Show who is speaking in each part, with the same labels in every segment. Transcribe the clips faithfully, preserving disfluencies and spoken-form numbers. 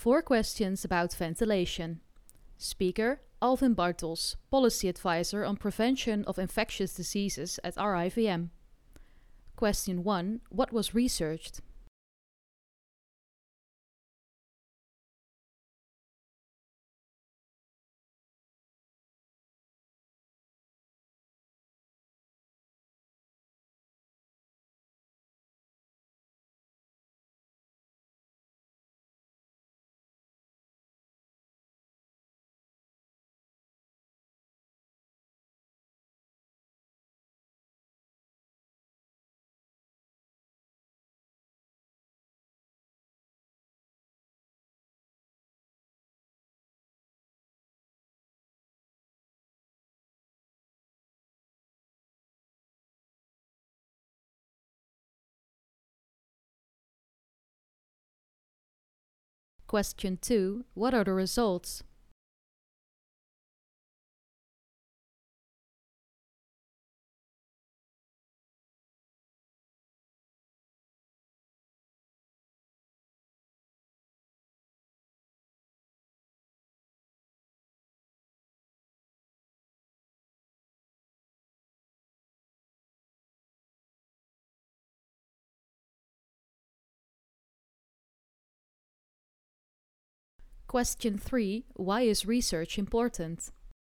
Speaker 1: Four questions about ventilation. Speaker, Alvin Bartels, Policy Advisor on Prevention of Infectious Diseases at R I V M. Question one. What was researched? Question two. What are the results? Question three. Why is research important?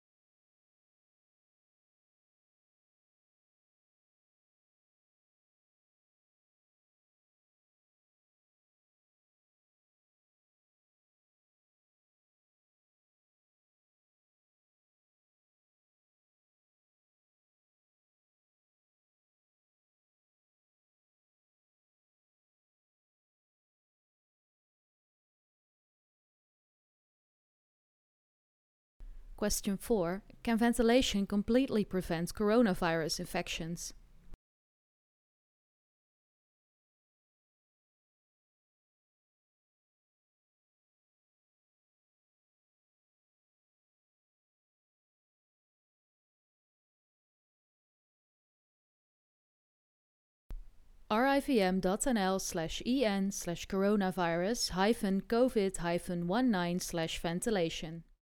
Speaker 1: Question four. Can ventilation completely prevent coronavirus infections? rivm.nl slash en slash coronavirus hyphen covid hyphen nineteen slash ventilation.